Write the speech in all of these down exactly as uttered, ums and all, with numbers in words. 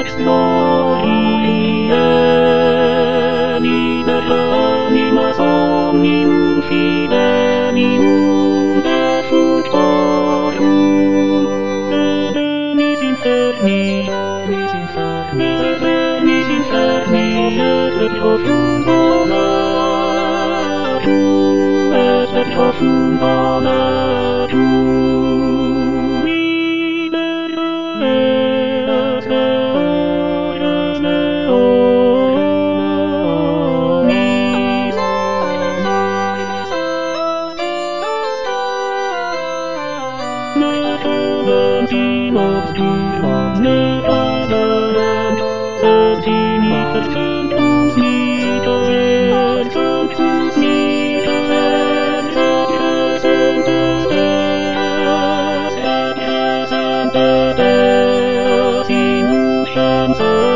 glorie animas omnium fidelium defunctorum mis inferni mis inferni mis inferni et profundo natum et profundo natum liberas glorias leonis ne cadent in obscuros ne cadent sed inifet sanctus miserere sanctus miserere et crescentes Deus et crescentes Deus in uscem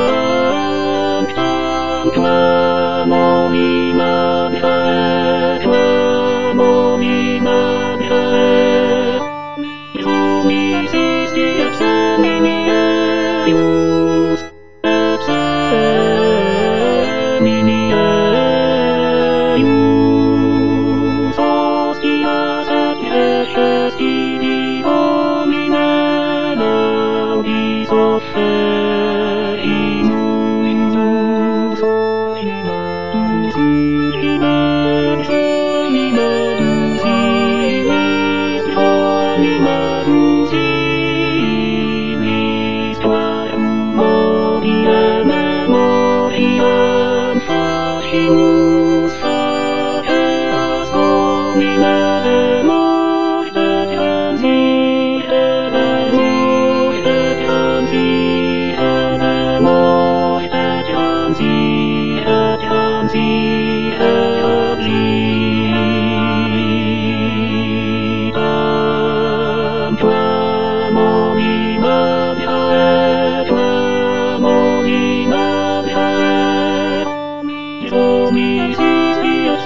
sanctam clamorima Michael clamorima Michael Mis isti et seminieus et seminieus hostias et jesces Dei Domine laudis offerimus Imamus Imamus Imamus Imis Imamus Imis Tuarum Modiam Memoriam Facimus Faceas Domine de morte transire de morte transire de morte transire transire oblitam clamorima Michael clamorima Michael Domis isti et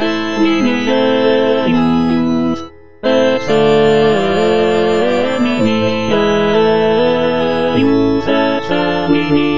seminieus et seminieus et seminieus